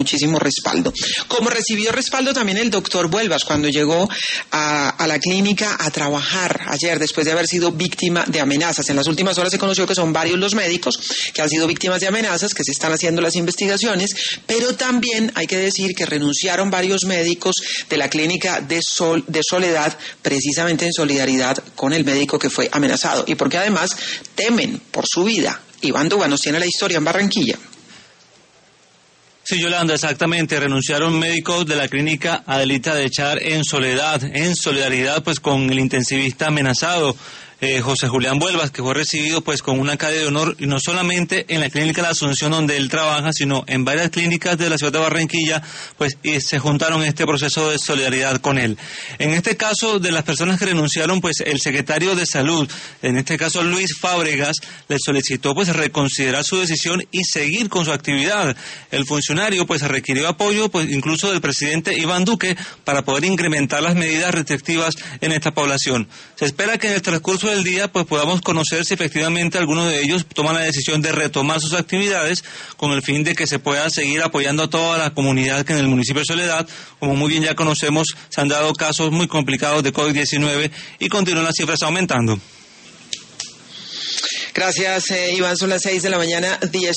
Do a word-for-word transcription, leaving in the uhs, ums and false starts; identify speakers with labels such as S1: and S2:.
S1: muchísimo respaldo. Como recibió respaldo también el doctor Vuelvas cuando llegó a, a la clínica a trabajar ayer después de haber sido víctima de amenazas. En las últimas horas se conoció que son varios los médicos que han sido víctimas de amenazas, que se están haciendo las investigaciones, pero también hay que decir que renunciaron varios médicos de la clínica de, Sol, de Soledad, precisamente en solidaridad con el médico que fue amenazado y porque además temen por su vida. Iván Duba nos tiene la historia en Barranquilla.
S2: Sí, Yolanda, exactamente. Renunciaron médicos de la clínica Adelita de Char en Soledad, en solidaridad pues con el intensivista amenazado. Eh, José Julián Vuelvas, que fue recibido pues con una calle de honor, y no solamente en la clínica La Asunción donde él trabaja, sino en varias clínicas de la ciudad de Barranquilla, pues y se juntaron en este proceso de solidaridad con él. En este caso, de las personas que renunciaron, pues el secretario de Salud, en este caso Luis Fábregas, le solicitó pues reconsiderar su decisión y seguir con su actividad. El funcionario pues requirió apoyo pues incluso del presidente Iván Duque para poder incrementar las medidas restrictivas en esta población. Se espera que en el transcurso del día pues podamos conocer si efectivamente algunos de ellos toman la decisión de retomar sus actividades con el fin de que se pueda seguir apoyando a toda la comunidad que en el municipio de Soledad, como muy bien ya conocemos, se han dado casos muy complicados de COVID diecinueve y continúan las cifras aumentando.
S1: Gracias, eh, Iván. Son las seis de la mañana, diez.